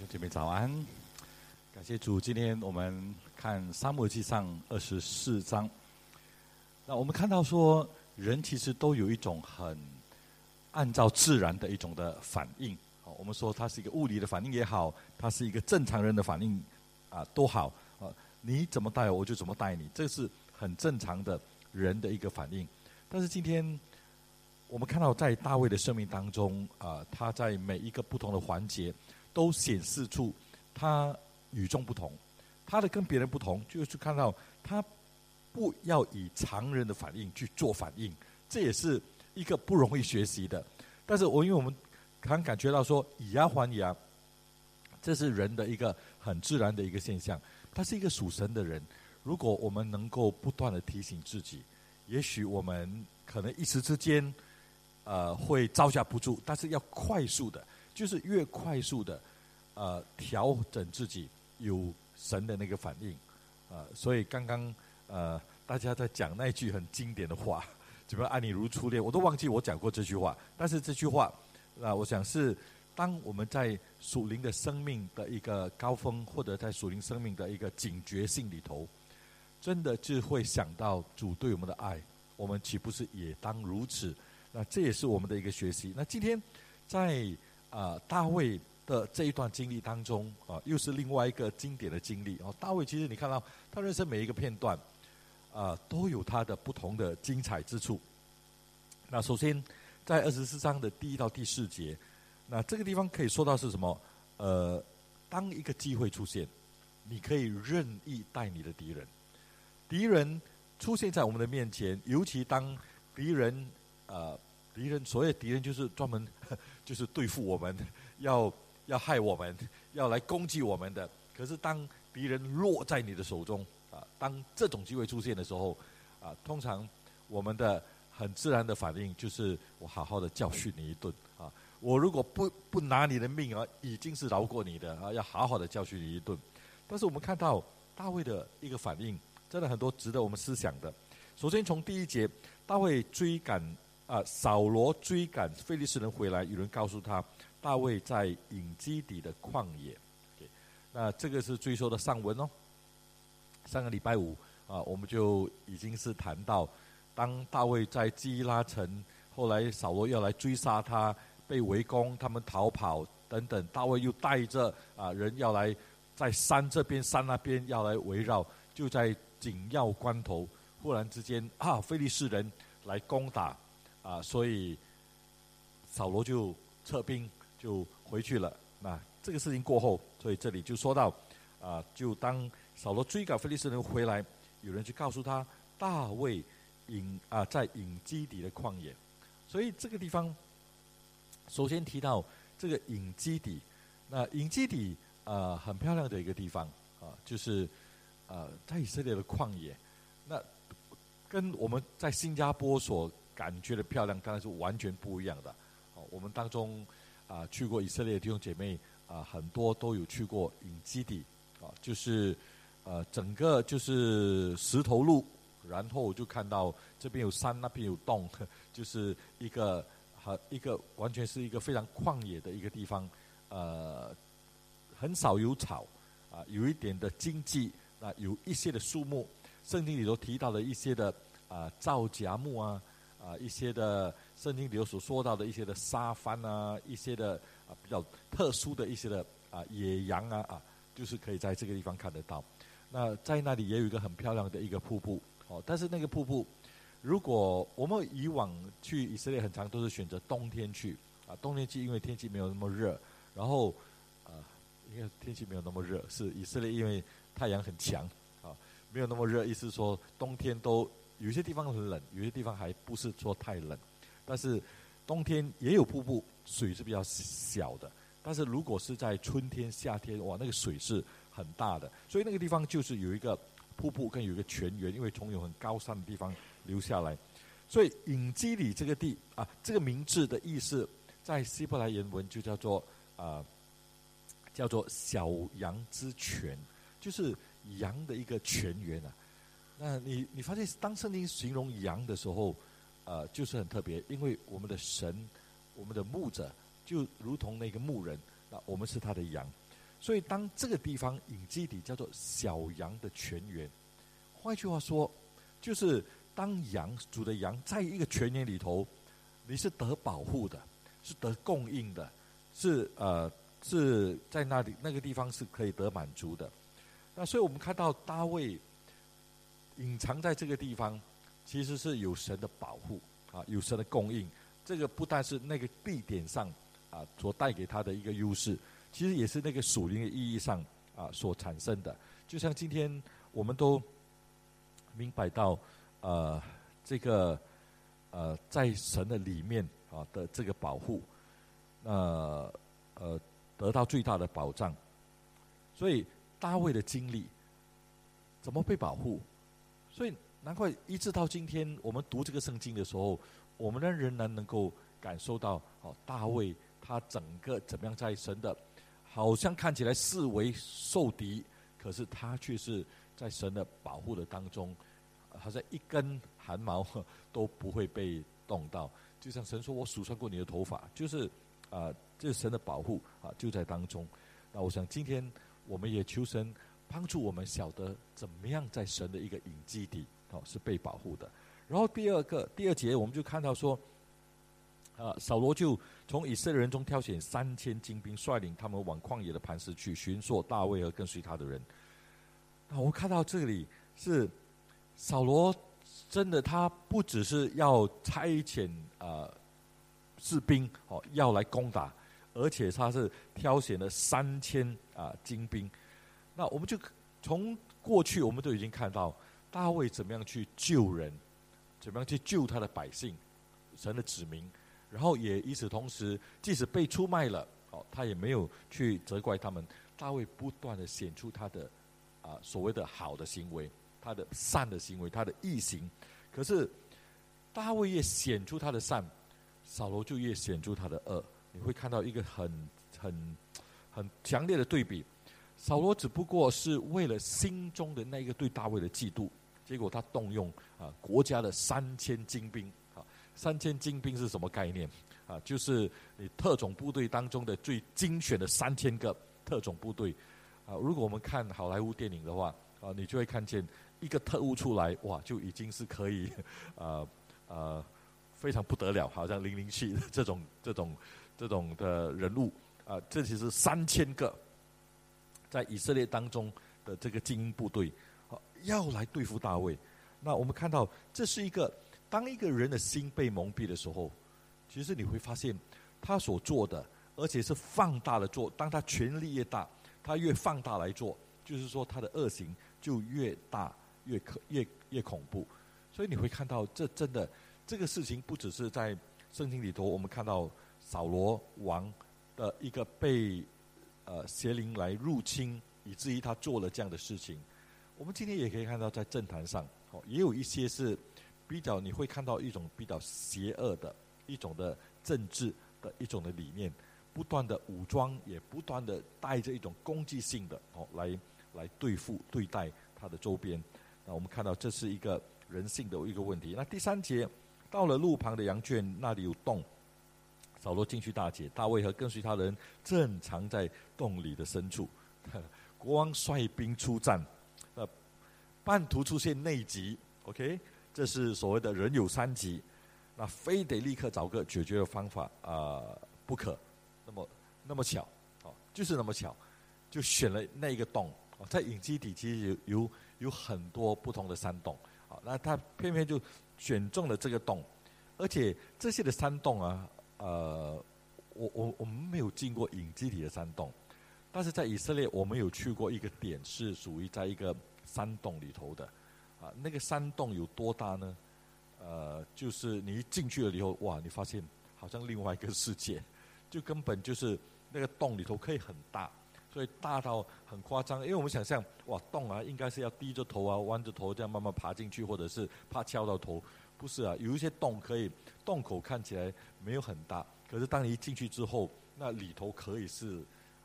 姐妹早安，感谢主。今天我们看撒母耳记上24章。那我们看到说，人其实都有一种很按照自然的一种的反应。我们说它是一个物理的反应也好，它是一个正常人的反应都好。你怎么待我就怎么待你，这是很正常的人的一个反应。但是今天我们看到在大卫的生命当中，他在每一个不同的环节都显示出他与众不同，他的跟别人不同，就是看到他不要以常人的反应去做反应，这也是一个不容易学习的。但是因为我们常感觉到说以牙还牙，这是人的一个很自然的一个现象。他是一个属神的人，如果我们能够不断的提醒自己，也许我们可能一时之间会招架不住，但是要快速的，就是越快速的调整自己有神的那个反应。所以刚刚大家在讲那一句很经典的话，怎么爱你如初恋，我都忘记我讲过这句话。但是这句话我想是当我们在属灵的生命的一个高峰，或者在属灵生命的一个警觉性里头，真的就会想到主对我们的爱，我们岂不是也当如此？那这也是我们的一个学习。那今天在大卫的这一段经历当中又是另外一个经典的经历。大卫其实你看到他人生每一个片段都有他的不同的精彩之处。那首先在24章的第1到第4节，那这个地方可以说到是什么？当一个机会出现，你可以任意待你的敌人。敌人出现在我们的面前，尤其当敌人所谓的敌人就是专门就是对付我们，要害我们，要来攻击我们的。可是当敌人落在你的手中当这种机会出现的时候通常我们的很自然的反应就是我好好的教训你一顿我如果不拿你的命已经是饶过你的要好好的教训你一顿。但是我们看到大卫的一个反应，真的很多值得我们思想的。首先从第1节，大卫追赶扫罗追赶非利士人回来，有人告诉他大卫在隐基底的旷野。那这个是追溯的上文上个礼拜五我们就已经是谈到，当大卫在基拉城，后来扫罗要来追杀他，被围攻，他们逃跑等等，大卫又带着人要来在山这边山那边要来围绕，就在紧要关头，忽然之间非利士人来攻打所以扫罗就撤兵就回去了。那这个事情过后，所以这里就说到就当扫罗追赶非利士人回来，有人去告诉他大卫在隐基底的旷野。所以这个地方首先提到这个隐基底。那隐基底很漂亮的一个地方就是在以色列的旷野。那跟我们在新加坡所感觉的漂亮当然是完全不一样的。我们当中去过以色列的弟兄姐妹很多都有去过隐基底就是整个就是石头路，然后就看到这边有山，那边有洞，就是一个完全是一个非常旷野的一个地方。很少有草有一点的荆棘有一些的树木，圣经里头提到的一些的皂荚木一些的圣经里头所说到的一些的沙番一些的比较特殊的一些的野羊就是可以在这个地方看得到。那在那里也有一个很漂亮的一个瀑布但是那个瀑布，如果我们以往去以色列很常都是选择冬天去冬天去，因为天气没有那么热，然后因为天气没有那么热，是以色列因为太阳很强没有那么热，意思是说冬天都有些地方很冷，有些地方还不是说太冷，但是冬天也有瀑布，水是比较小的。但是如果是在春天夏天那个水是很大的。所以那个地方就是有一个瀑布跟有一个泉源，因为从有很高山的地方流下来。所以隐基底这个这个名字的意思在希伯来原文就叫做小羊之泉，就是羊的一个泉源那你发现当圣经形容羊的时候就是很特别，因为我们的神，我们的牧者就如同那个牧人，那我们是他的羊。 所以当这个地方隐基底叫做小羊的泉源，换句话说，就是当主的羊在一个泉源里头，你是得保护的，是得供应的，是在那个地方是可以得满足的。那所以我们看到大卫隐藏在这个地方，其实是有神的保护啊，有神的供应。这个不但是那个地点上啊所带给他的一个优势，其实也是那个属灵的意义上啊所产生的。就像今天我们都明白到，这个在神的里面啊的这个保护，得到最大的保障。所以大卫的经历怎么被保护？所以难怪一直到今天，我们读这个圣经的时候，我们仍然能够感受到，大卫他整个怎么样在神的，好像看起来视为受敌，可是他却是在神的保护的当中，好像一根汗毛都不会被动到。就像神说：“我数算过你的头发。”就是这神的保护就在当中。那我想今天我们也求神帮助我们晓得怎么样在神的一个隐基底是被保护的。然后第二节我们就看到说，扫罗就从以色列人中挑选3000精兵，率领他们往旷野的磐石去寻索大卫和跟随他的人。那我们看到这里是扫罗真的他不只是要差遣士兵要来攻打，而且他是挑选了3000精兵。那我们就从过去我们都已经看到大卫怎么样去救人，怎么样去救他的百姓，神的子民。然后也与此同时，即使被出卖了，他也没有去责怪他们。大卫不断的显出他的所谓的好的行为，他的善的行为，他的义行。可是大卫越显出他的善，扫罗就越显出他的恶。你会看到一个很强烈的对比。扫罗只不过是为了心中的那个对大卫的嫉妒，结果他动用国家的3000精兵。3000精兵是什么概念？就是你特种部队当中的最精选的3000个特种部队。如果我们看好莱坞电影的话，你就会看见一个特务出来，哇，就已经是可以非常不得了，好像007这种的人物。这其实3000个在以色列当中的这个精英部队要来对付大卫。那我们看到这是当一个人的心被蒙蔽的时候，其实你会发现他所做的，而且是放大的做。当他权力越大，他越放大来做，就是说他的恶行就越大，越恐怖。所以你会看到这真的这个事情不只是在圣经里头，我们看到扫罗王的一个被邪灵来入侵，以至于他做了这样的事情。我们今天也可以看到在政坛上也有一些是比较，你会看到一种比较邪恶的一种的政治的一种的理念，不断的武装，也不断的带着一种攻击性的来对待他的周边。那我们看到这是一个人性的一个问题。那第3节，到了路旁的羊圈，那里有洞，扫罗进去大解，大卫和跟随他的人正藏在洞里的深处。国王率兵出战，半途出现内急 ，OK， 这是所谓的人有3急，那非得立刻找个解决的方法不可。那么巧，就是那么巧，就选了那一个洞。在隐基底其实有很多不同的山洞，那他偏偏就选中了这个洞，而且这些的山洞我们没有进过隐基底的山洞，但是在以色列我们有去过一个点，是属于在一个山洞里头的，那个山洞有多大呢？就是你一进去了以后，哇，你发现好像另外一个世界，就根本就是那个洞里头可以很大，所以大到很夸张。因为我们想象，哇，洞应该是要低着头弯着头这样慢慢爬进去，或者是怕敲到头，不是有一些洞洞口看起来没有很大，可是当你一进去之后，那里头可以是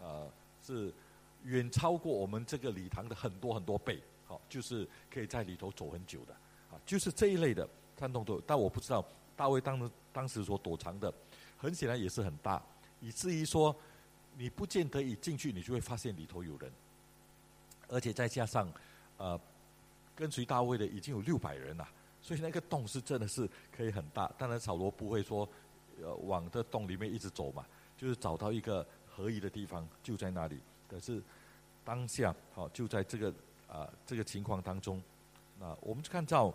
远超过我们这个礼堂的很多很多倍，就是可以在里头走很久的，就是这一类的山洞都有。但我不知道大卫当时所躲藏的，很显然也是很大，以至于说你不见得一进去，你就会发现里头有人，而且再加上跟随大卫的已经有600人了，所以那个洞是真的是可以很大。当然扫罗不会说往这洞里面一直走嘛，就是找到一个合宜的地方就在那里。可是当下就在这个情况当中，那我们就看到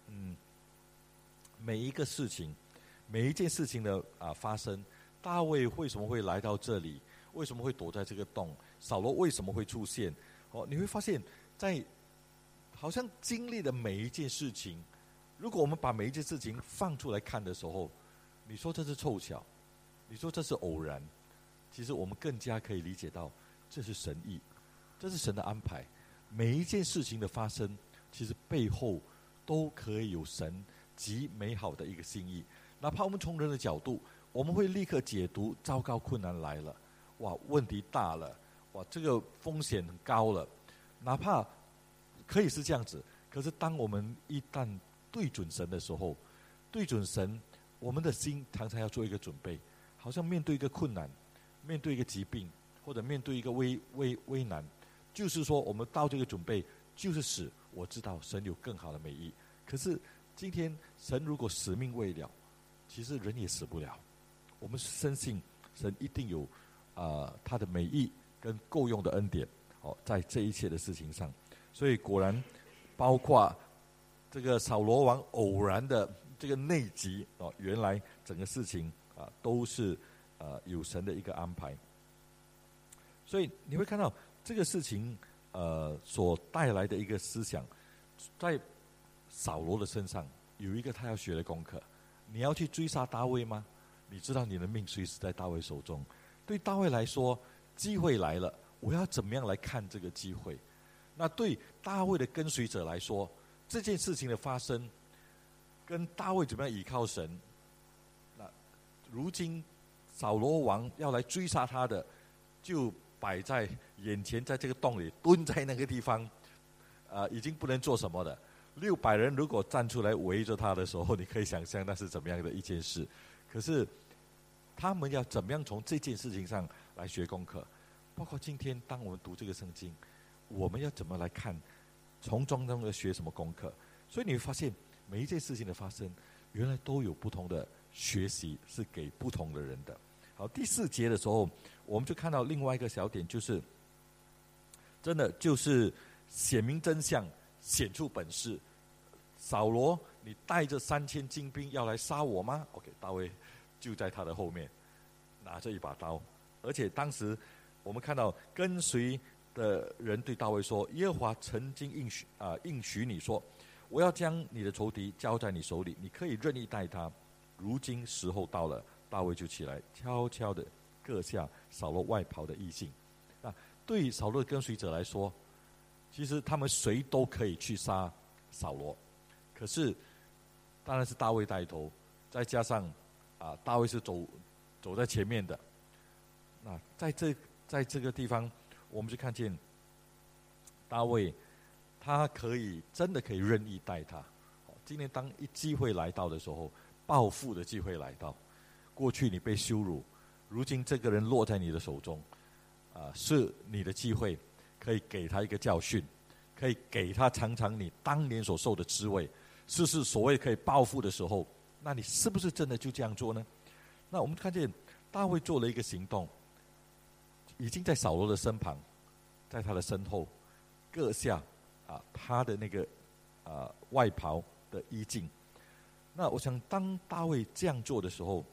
每一个事情，每一件事情的发生，大卫为什么会来到这里？为什么会躲在这个洞？扫罗为什么会出现？你会发现在好像经历的每一件事情，如果我们把每一件事情放出来看的时候，你说这是凑巧，你说这是偶然，其实我们更加可以理解到这是神意，这是神的安排。每一件事情的发生，其实背后都可以有神极美好的一个心意。哪怕我们从人的角度，我们会立刻解读糟糕，困难来了，哇，问题大了，哇，这个风险很高了。哪怕可以是这样子，可是当我们一旦对准神的时候，对准神，我们的心常常要做一个准备，好像面对一个困难，面对一个疾病，或者面对一个危难，就是说我们到这个准备，就是使我知道神有更好的美意。可是今天神如果使命未了，其实人也死不了。我们深信神一定有他的美意跟够用的恩典在这一切的事情上。所以果然包括这个扫罗王偶然的这个内急原来整个事情都是有神的一个安排。所以你会看到这个事情所带来的一个思想，在扫罗的身上有一个他要学的功课。你要去追杀大卫吗？你知道你的命随时在大卫手中。对大卫来说，机会来了，我要怎么样来看这个机会？那对大卫的跟随者来说，这件事情的发生跟大卫怎么样倚靠神，那如今扫罗王要来追杀他的，就摆在眼前，在这个洞里蹲在那个地方，已经不能做什么了。600人如果站出来围着他的时候，你可以想象那是怎么样的一件事。可是他们要怎么样从这件事情上来学功课？包括今天当我们读这个圣经，我们要怎么来看，从中要学什么功课？所以你会发现每一件事情的发生，原来都有不同的学习，是给不同的人的。好，第4节的时候，我们就看到另外一个小点，就是真的就是显明真相，显出本事。扫罗，你带着3000精兵要来杀我吗 ？OK， 大卫就在他的后面，拿着一把刀。而且当时我们看到跟随的人对大卫说：“耶和华曾经应许你说，我要将你的仇敌交在你手里，你可以任意待他。如今时候到了。”大卫就起来，悄悄地割下扫罗外袍的衣襟。对于扫罗的跟随者来说，其实他们谁都可以去杀扫罗，可是当然是大卫带头，再加上大卫是走在前面的。那在这个地方，我们就看见大卫，他真的可以任意待他。今天当一机会来到的时候，报复的机会来到。过去你被羞辱，如今这个人落在你的手中，是你的机会，可以给他一个教训，可以给他尝尝你当年所受的滋味，是所谓可以报复的时候，那你是不是真的就这样做呢？那我们看见大卫做了一个行动，已经在扫罗的身旁，在他的身后割下他的那个外袍的衣襟。那我想当大卫这样做的时候，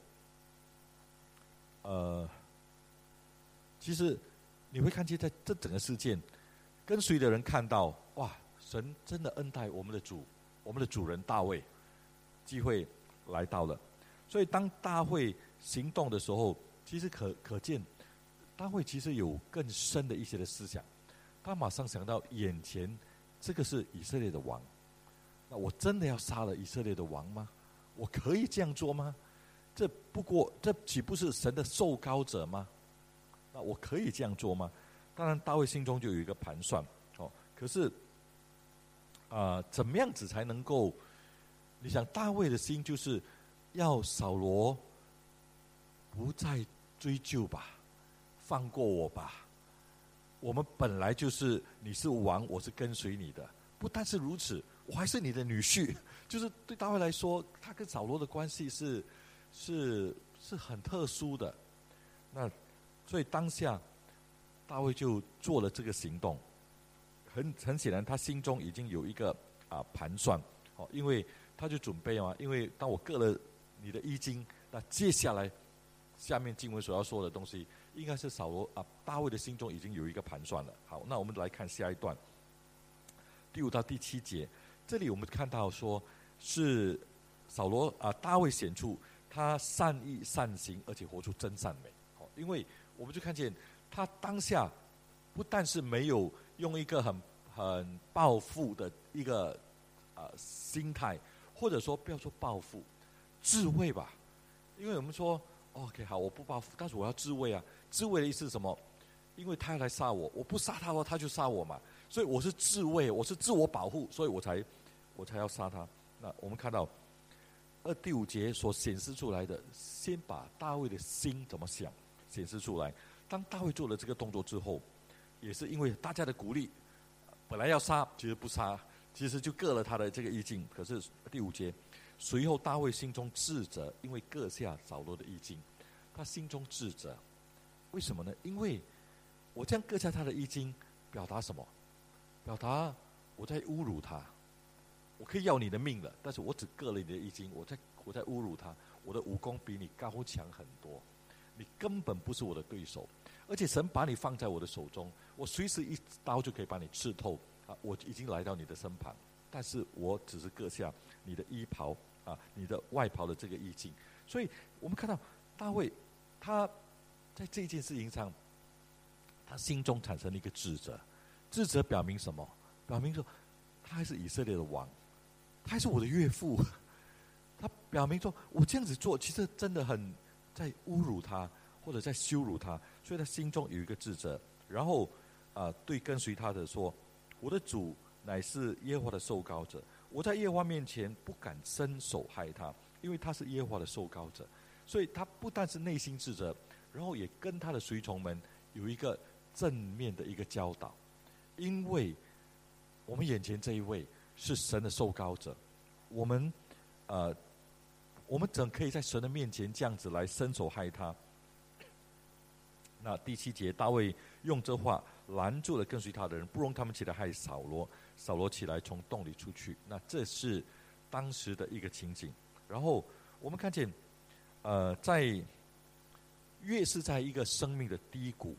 其实你会看见在这整个事件，跟随的人看到，哇，神真的恩待我们的主人大卫，机会来到了。所以当大卫行动的时候，其实可见大卫其实有更深的一些的思想。他马上想到眼前这个是以色列的王，那我真的要杀了以色列的王吗？我可以这样做吗？这岂不是神的受膏者吗？那我可以这样做吗？当然大卫心中就有一个盘算，可是怎么样子才能够，你想大卫的心就是要扫罗不再追究吧， 放过我吧。我们本来就是你是王，我是跟随你的。不但是如此，我还是你的女婿。就是对大卫来说，他跟扫罗的关系是很特殊的。那所以当下大卫就做了这个行动。很显然，他心中已经有一个盘算。因为他就准备因为当我割了你的衣襟，那接下来下面经文所要说的东西，应该是大卫的心中已经有一个盘算了。好，那我们来看下一段，第5到第7节。这里我们看到说是大卫显出他善意善行，而且活出真善美。因为我们就看见他当下不但是没有用一个很报复的一个心态，或者说不要说报复，智慧吧。因为我们说 OK 好，我不报复，但是我要智慧啊。智慧的意思是什么？因为他要来杀我，我不杀他的话，他就杀我嘛。所以我是智慧，我是自我保护，所以我才要杀他。那我们看到第5节所显示出来的，先把大卫的心怎么想显示出来。当大卫做了这个动作之后，也是因为大家的鼓励，本来要杀，其实不杀，其实就割了他的这个衣襟。可是第5节，随后大卫心中自责，因为割下扫罗的衣襟，他心中自责。为什么呢？因为我这样割下他的衣襟，表达什么？表达我在侮辱他。我可以要你的命了，但是我只割了你的衣襟，我在侮辱他。我的武功比你高强很多，你根本不是我的对手。而且神把你放在我的手中，我随时一刀就可以把你刺透。我已经来到你的身旁，但是我只是割下你的衣袍你的外袍的这个衣襟。所以我们看到大卫，他在这件事情上，他心中产生了一个自责。自责表明什么？表明说他还是以色列的王，他还是我的岳父。他表明说我这样子做，其实真的很在侮辱他，或者在羞辱他。所以他心中有一个自责。然后对跟随他的说，我的主乃是耶和华的受膏者，我在耶和华面前不敢伸手害他，因为他是耶和华的受膏者。所以他不但是内心自责，然后也跟他的随从们有一个正面的一个教导。因为我们眼前这一位是神的受膏者，我们怎可以在神的面前这样子来伸手害他？那第7节，大卫用这话拦住了跟随他的人，不容他们起来害扫罗。扫罗起来从洞里出去。那这是当时的一个情景。然后我们看见越是在一个生命的低谷，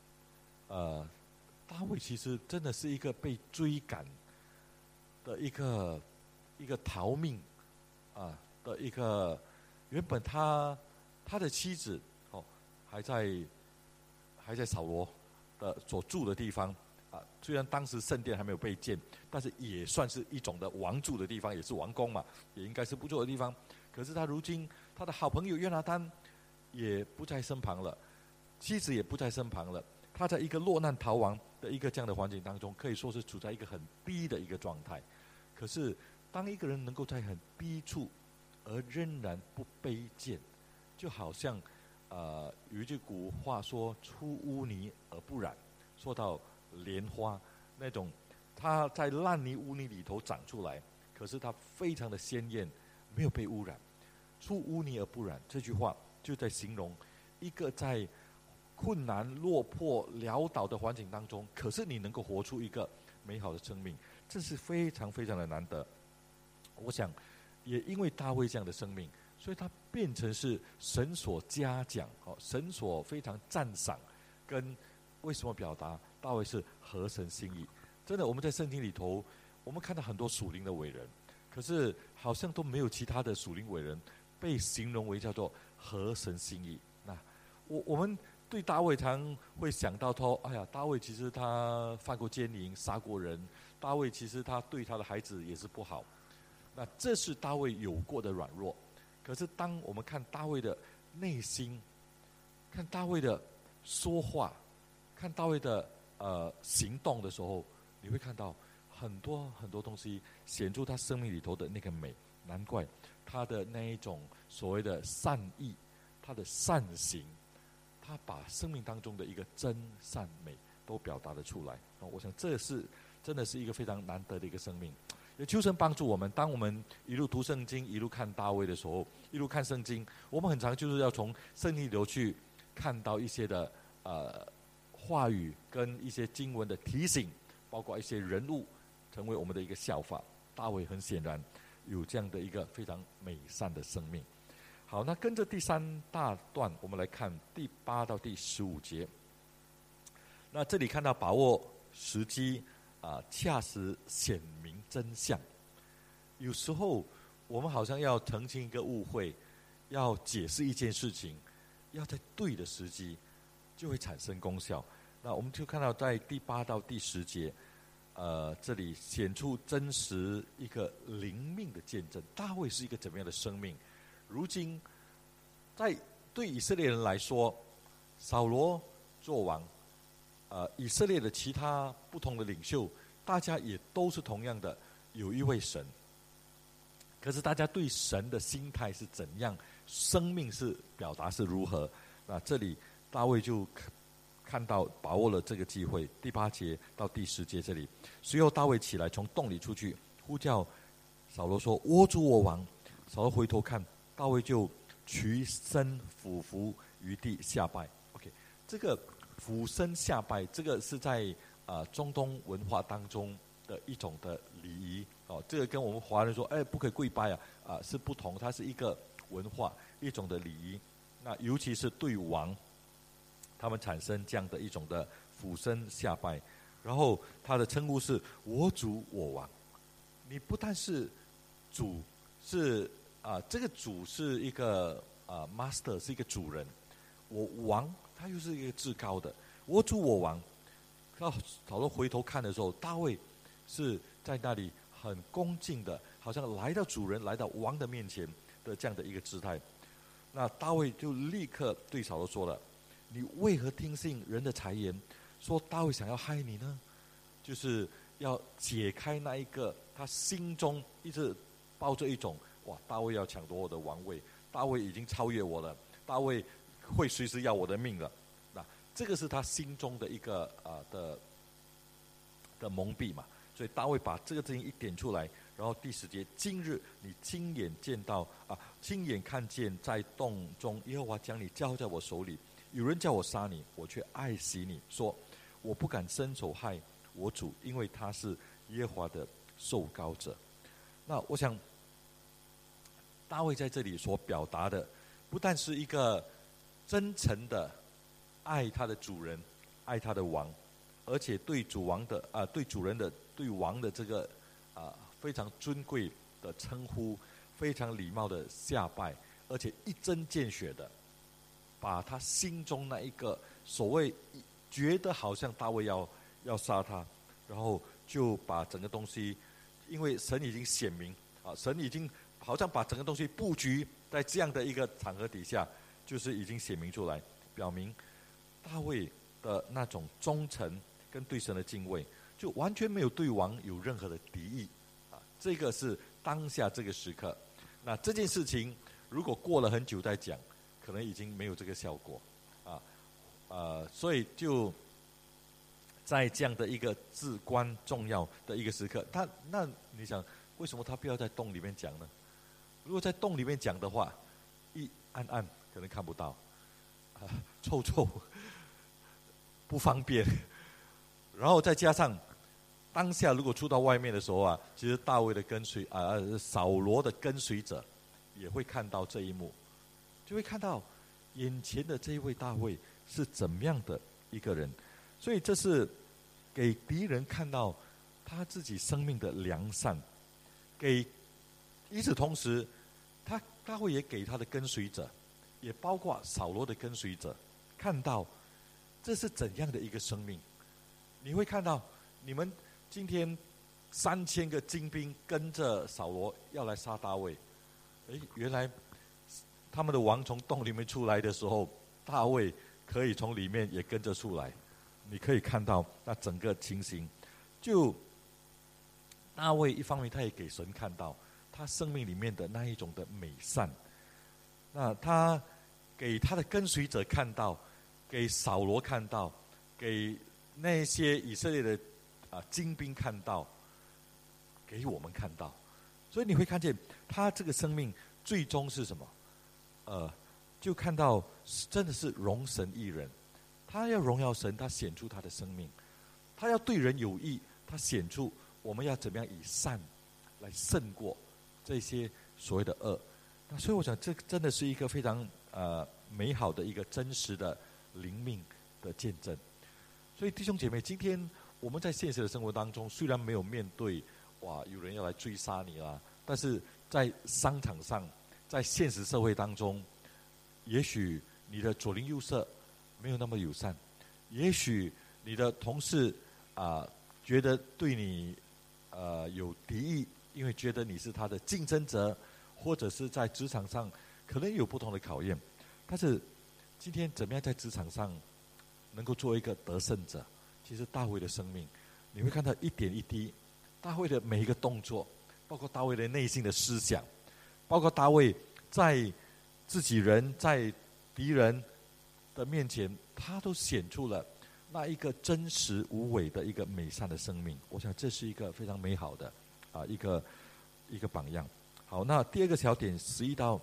大卫其实真的是一个被追赶的一个逃命的一个。原本他的妻子还在扫罗的所住的地方虽然当时圣殿还没有被建，但是也算是一种的王住的地方，也是王宫嘛，也应该是不错的地方。可是他如今他的好朋友约拿单也不在身旁了，妻子也不在身旁了，他在一个落难逃亡的一个这样的环境当中，可以说是处在一个很低的一个状态。可是当一个人能够在很低处而仍然不卑贱，就好像有一句古话说出污泥而不染，说到莲花那种，它在烂泥污泥里头长出来，可是它非常的鲜艳，没有被污染。出污泥而不染，这句话就在形容一个在困难落魄潦倒的环境当中，可是你能够活出一个美好的生命，这是非常非常的难得。我想也因为大卫这样的生命，所以他变成是神所嘉奖，神所非常赞赏。跟为什么表达大卫是合神心意？真的，我们在圣经里头，我们看到很多属灵的伟人，可是好像都没有其他的属灵伟人被形容为叫做合神心意。那我们对大卫常会想到说，哎呀，大卫其实他犯过奸淫，杀过人，大卫其实他对他的孩子也是不好。那这是大卫有过的软弱。可是当我们看大卫的内心，看大卫的说话，看大卫的行动的时候，你会看到很多很多东西显出他生命里头的那个美。难怪他的那一种所谓的善意，他的善行， 他把生命当中的一个真善美都表达了出来。我想这是真的是一个非常难得的一个生命。也求神帮助我们，当我们一路读圣经，一路看大卫的时候，一路看圣经，我们很常就是要从圣经里头去看到一些的话语跟一些经文的提醒，包括一些人物成为我们的一个效法。大卫很显然有这样的一个非常美善的生命。好，那跟着第3大段，我们来看第8到第15节。那这里看到把握时机恰时显明真相。有时候我们好像要澄清一个误会，要解释一件事情，要在对的时机就会产生功效。那我们就看到在第8到第10节，这里显出真实一个灵命的见证。大卫是一个怎么样的生命？如今在对以色列人来说，扫罗做王，以色列的其他不同的领袖，大家也都是同样的有一位神。可是大家对神的心态是怎样，生命是表达是如何？那这里大卫就看到把握了这个机会。第8节到第10节这里，随后大卫起来从洞里出去，呼叫扫罗说：“我主我王。”扫罗回头看，大卫就屈身俯伏于地下拜。OK， 这个俯身下拜，这个是在中东文化当中的一种的礼仪。这个跟我们华人说不可以跪拜是不同，它是一个文化一种的礼仪。那尤其是对王，他们产生这样的一种的俯身下拜。然后他的称呼是我主我王。你不但是主，是这个主是一个master， 是一个主人。我王他又是一个至高的，我主我王。到扫罗回头看的时候，大卫是在那里很恭敬的，好像来到主人、来到王的面前的这样的一个姿态。那大卫就立刻对扫罗说了：“你为何听信人的谗言，说大卫想要害你呢？”就是要解开那一个他心中一直抱着一种大卫要抢夺我的王位，大卫已经超越我了，大卫会随时要我的命了。那这个是他心中的一个的蒙蔽嘛。所以大卫把这个事情一点出来，然后第10节，今日你亲眼见到亲眼看见在洞中耶和华将你交在我手里，有人叫我杀你，我却爱惜你，说我不敢伸手害我主，因为他是耶和华的受膏者。那我想大卫在这里所表达的，不但是一个真诚的爱他的主人，爱他的王，而且对主王的对主人的对王的这个非常尊贵的称呼，非常礼貌的下拜，而且一针见血的把他心中那一个所谓觉得好像大卫要杀他，然后就把整个东西，因为神已经显明神已经好像把整个东西布局在这样的一个场合底下，就是已经显明出来，表明大卫的那种忠诚跟对神的敬畏，就完全没有对王有任何的敌意这个是当下这个时刻。那这件事情如果过了很久再讲，可能已经没有这个效果所以就在这样的一个至关重要的一个时刻，那你想为什么他不要在洞里面讲呢？如果在洞里面讲的话，一暗暗可能看不到臭臭不方便，然后再加上当下如果出到外面的时候其实大卫的跟随扫罗的跟随者也会看到这一幕，就会看到眼前的这一位大卫是怎么样的一个人。所以这是给敌人看到他自己生命的良善，与此同时大卫也给他的跟随者，也包括扫罗的跟随者看到这是怎样的一个生命。你会看到你们今天3000个精兵跟着扫罗要来杀大卫，原来他们的王从洞里面出来的时候，大卫可以从里面也跟着出来。你可以看到那整个情形，就大卫一方面他也给神看到他生命里面的那一种的美善，那他给他的跟随者看到给扫罗看到，给那些以色列的精兵看到，给我们看到。所以你会看见他这个生命最终是什么？就看到真的是荣神益人。他要荣耀神，他显出他的生命；他要对人有益，他显出我们要怎么样以善来胜过这些所谓的恶。那所以我想，这真的是一个非常美好的一个真实的灵命的见证。所以弟兄姐妹，今天我们在现实的生活当中，虽然没有面对有人要来追杀你啦，但是在商场上，在现实社会当中，也许你的左邻右舍没有那么友善，也许你的同事觉得对你有敌意，因为觉得你是他的竞争者，或者是在职场上可能有不同的考验。但是今天怎么样在职场上能够做一个得胜者？其实大卫的生命，你会看到一点一滴，大卫的每一个动作，包括大卫的内心的思想，包括大卫在自己人在敌人的面前，他都显出了那一个真实无伪的一个美善的生命。我想这是一个非常美好的一个榜样。好，那第二个小点11到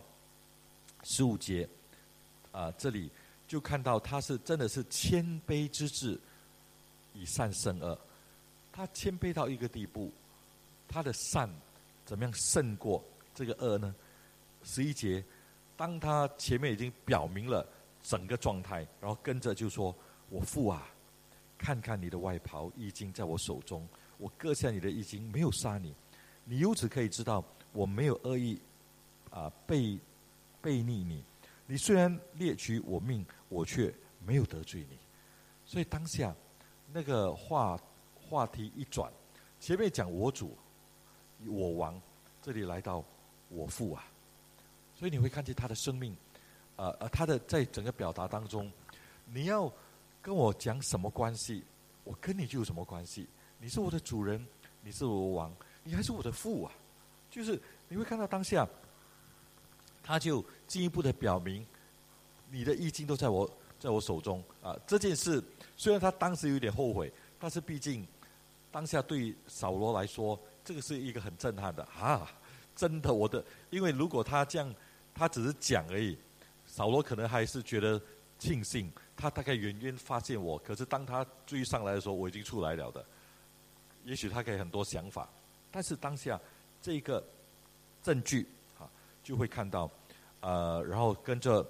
15节这里就看到他是真的是谦卑之至，以善胜恶。他谦卑到一个地步，他的善怎么样胜过这个恶呢？11节，当他前面已经表明了整个状态，然后跟着就说：“我父啊，看看你的外袍衣襟在我手中，我割下你的衣襟，没有杀你。你由此可以知道，我没有恶意背逆你。你虽然猎取我命，我却没有得罪你。”所以当下那个话题一转，前面讲我主、我王，这里来到我父啊。所以你会看见他的生命，他的在整个表达当中，你要跟我讲什么关系，我跟你就有什么关系。你是我的主人，你是我的王，你还是我的父啊。就是你会看到当下，他就进一步的表明，你的衣襟都在我手中这件事虽然他当时有点后悔，但是毕竟当下对扫罗来说，这个是一个很震撼的真的因为如果他这样，他只是讲而已，扫罗可能还是觉得庆幸，他大概远远发现我，可是当他追上来的时候，我已经出来了的。也许他可以很多想法，但是当下这个证据就会看到，然后跟着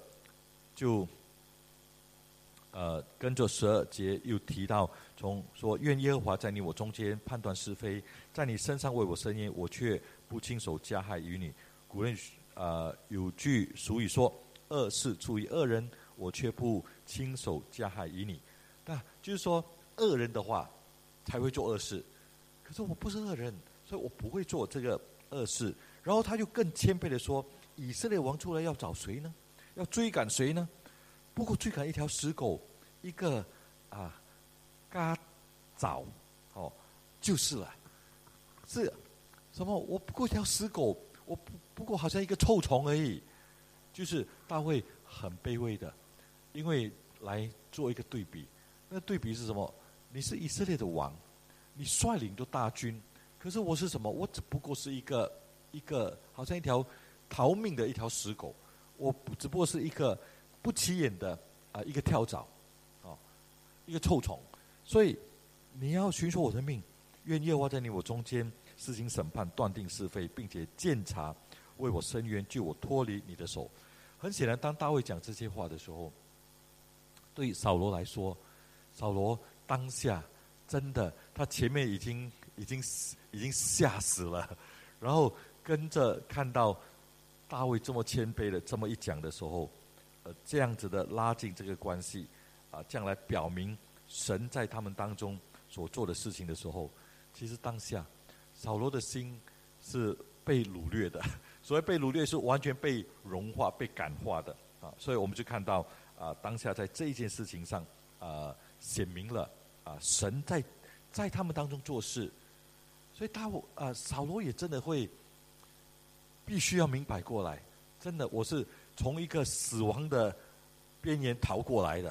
12节又提到，从说愿耶和华在你我中间判断是非，在你身上为我伸冤，我却不亲手加害于你。古人有句俗语说：“恶事出于恶人，我却不亲手加害于你。”那就是说，恶人的话才会做恶事，可是我不是恶人，所以我不会做这个恶事。然后他就更谦卑的说：“以色列王出来要找谁呢？要追赶谁呢？不过追赶一条死狗，一个嘎枣就是了。是什么？我不过一条死狗，我不过好像一个臭虫而已。”就是大卫很卑微的，因为来做一个对比。那对比是什么？你是以色列的王，你率领着大军，可是我是什么？我只不过是一个好像一条逃命的一条死狗，我只不过是一个不起眼的一个跳蚤，一个臭虫。所以你要寻求我的命，愿耶和华在你我中间施行审判，断定是非，并且鉴察，为我伸冤，救我脱离你的手。很显然，当大卫讲这些话的时候，对扫罗来说，扫罗当下真的，他前面已经吓死了，然后跟着看到大卫这么谦卑的这么一讲的时候，这样子的拉近这个关系，这样来表明神在他们当中所做的事情的时候，其实当下扫罗的心是被掳掠的。所谓被掳掠，是完全被融化、被感化的所以我们就看到当下在这一件事情上显明了神在他们当中做事。所以扫罗也真的会必须要明白过来，真的我是从一个死亡的边缘逃过来的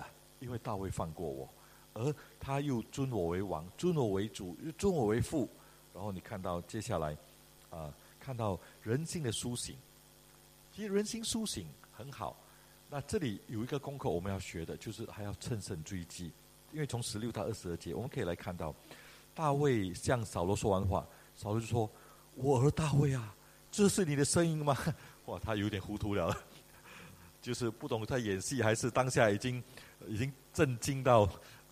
因为大卫放过我，而他又尊我为王，尊我为主，又尊我为父。然后你看到接下来，看到人心的苏醒。其实人心苏醒很好。那这里有一个功课我们要学的，就是还要乘胜追击。因为从16到22节，我们可以来看到，大卫向扫罗说完话，扫罗就说：“我儿大卫啊，这是你的声音吗？”哇，他有点糊涂了，就是不懂在演戏，还是当下已经震惊到，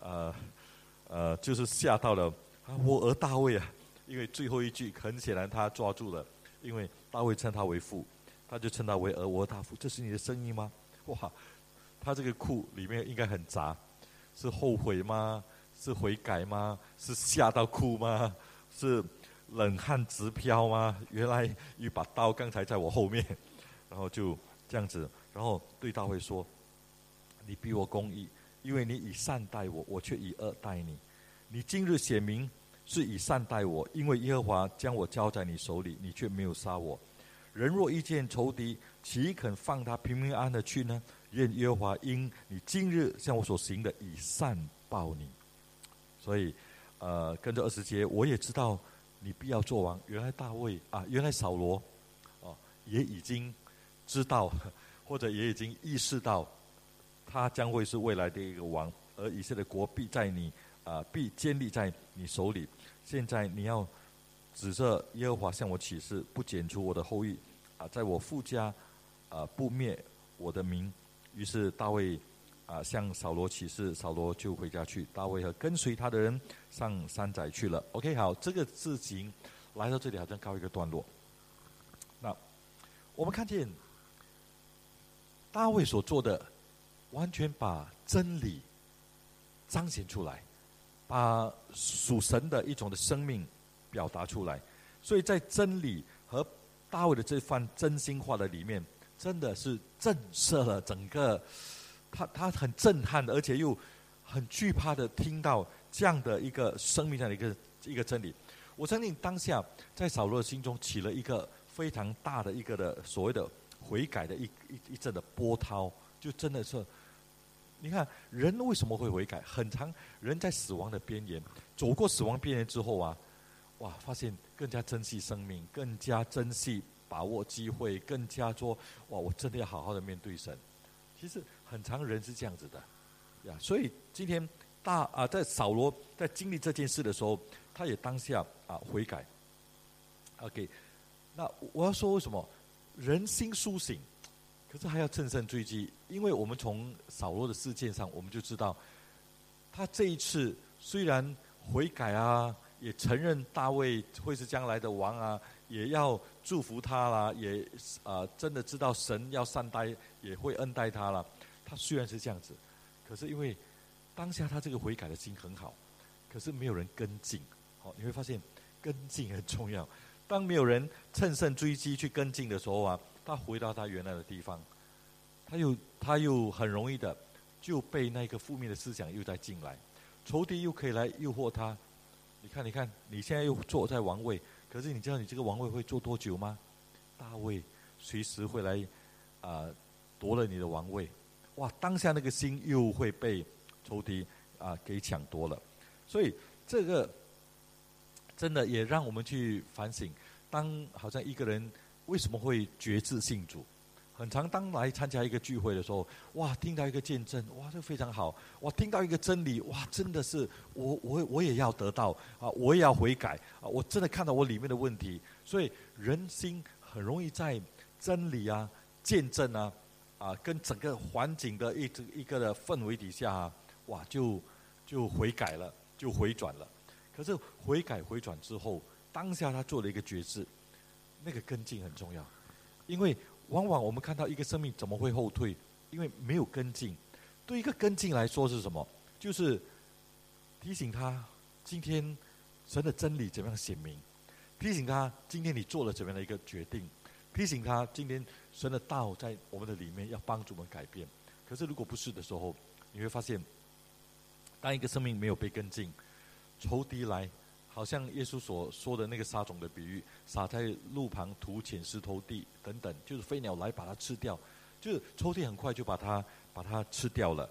就是吓到了啊！我儿大卫啊，因为最后一句很显然他抓住了，因为大卫称他为父，他就称他为儿，我儿大父，这是你的声音吗？哇，他这个哭里面应该很杂，是后悔吗？是悔改吗？是吓到哭吗？是冷汗直飘吗？原来一把刀刚才在我后面，然后就这样子，然后对大卫说：“你比我公义，因为你以善待我，我却以恶待你。你今日显明是以善待我，因为耶和华将我交在你手里，你却没有杀我。人若遇见仇敌，岂肯放他平平安安的去呢？愿耶和华因你今日向我所行的以善报你。”所以，跟着20节，我也知道你必要做王。原来大卫啊，原来扫罗，也已经知道，或者也已经意识到，他将会是未来的一个王，而以色列国必在你必建立在你手里。现在你要指着耶和华向我起誓，不剪除我的后裔，在我父家不灭我的名。于是大卫向扫罗起誓，扫罗就回家去。大卫和跟随他的人上山寨去了。OK， 好，这个事情来到这里好像告一个段落。那我们看见大卫所做的，完全把真理彰显出来，把属神的一种的生命表达出来。所以在真理和大卫的这番真心话的里面，真的是震慑了整个。他很震撼，而且又很惧怕的听到这样的一个生命上的一个真理。我相信当下在扫罗的心中起了一个非常大的一个的所谓的悔改的一阵的波涛，就真的是，你看人为什么会悔改？很长人在死亡的边缘，走过死亡边缘之后哇，发现更加珍惜生命，更加珍惜把握机会，更加说哇，我真的要好好的面对神。其实很常人是这样子的，所以今天在扫罗在经历这件事的时候，他也当下悔改。OK， 那我要说为什么人心苏醒，可是还要乘胜追击？因为我们从扫罗的事件上，我们就知道，他这一次虽然悔改也承认大卫会是将来的王也要祝福他啦，也真的知道神要善待，也会恩待他啦。他虽然是这样子，可是因为当下他这个悔改的心很好，可是没有人跟进。你会发现跟进很重要。当没有人乘胜追击去跟进的时候他回到他原来的地方，他又很容易的就被那个负面的思想又再进来，仇敌又可以来诱惑他。你看，你现在又坐在王位，可是你知道你这个王位会坐多久吗？大卫随时会来夺了你的王位。哇，当下那个心又会被仇敌给抢夺了。所以这个真的也让我们去反省，当好像一个人为什么会决志信主，很常当来参加一个聚会的时候，哇，听到一个见证，哇，这非常好，哇，听到一个真理，哇，真的是我也要得到我也要悔改我真的看到我里面的问题。所以人心很容易在真理见证跟整个环境的一个的氛围底下哇，就悔改了，就回转了。可是悔改回转之后，当下他做了一个决志，那个跟进很重要。因为往往我们看到一个生命怎么会后退，因为没有跟进。对一个跟进来说是什么？就是提醒他今天神的真理怎么样显明，提醒他今天你做了怎么样的一个决定，提醒他今天神的道在我们的里面要帮助我们改变。可是如果不是的时候，你会发现当一个生命没有被跟进，仇敌来，好像耶稣所说的那个撒种的比喻，撒在路旁土浅石头地等等，就是飞鸟来把它吃掉，就是仇敌很快就把它吃掉了。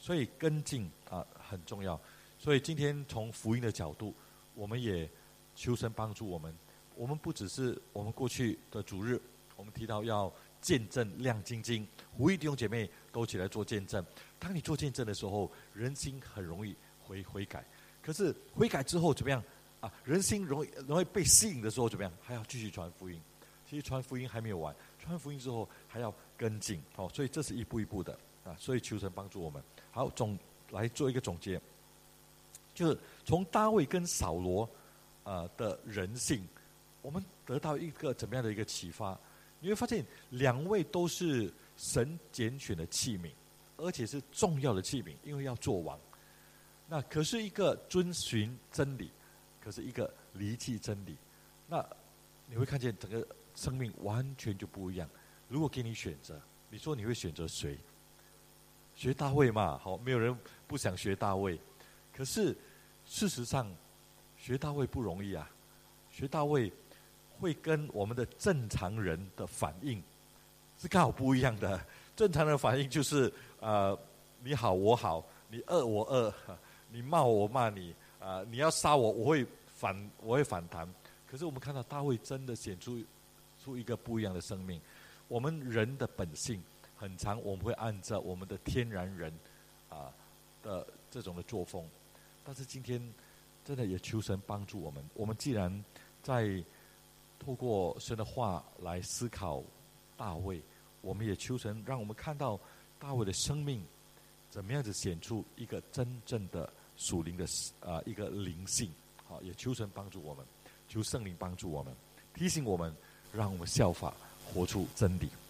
所以跟进很重要。所以今天从福音的角度，我们也求神帮助我们。我们不只是我们过去的主日，我们提到要见证亮晶晶，呼吁弟兄姐妹都起来做见证。当你做见证的时候，人心很容易悔改。可是悔改之后怎么样人心容易被吸引的时候怎么样？还要继续传福音。其实传福音还没有完，传福音之后还要跟进。所以这是一步一步的所以求神帮助我们。好，来做一个总结，就是从大卫跟扫罗的人性，我们得到一个怎么样的一个启发？你会发现两位都是神拣选的器皿，而且是重要的器皿，因为要做王。那可是一个遵循真理，可是一个离弃真理。那你会看见整个生命完全就不一样。如果给你选择，你说你会选择谁？学大卫嘛，好，没有人不想学大卫。可是事实上，学大卫不容易啊。学大卫会跟我们的正常人的反应是刚好不一样的。正常的反应就是你好我好，你恶我恶，你骂我骂你你要杀我，我会反弹。可是我们看到大卫真的显出一个不一样的生命。我们人的本性很常我们会按照我们的天然人的这种的作风，但是今天真的也求神帮助我们。我们既然在透过神的话来思考大卫，我们也求神让我们看到大卫的生命怎么样子显出一个真正的属灵的一个灵性。好，也求神帮助我们，求圣灵帮助我们，提醒我们，让我们效法活出真理。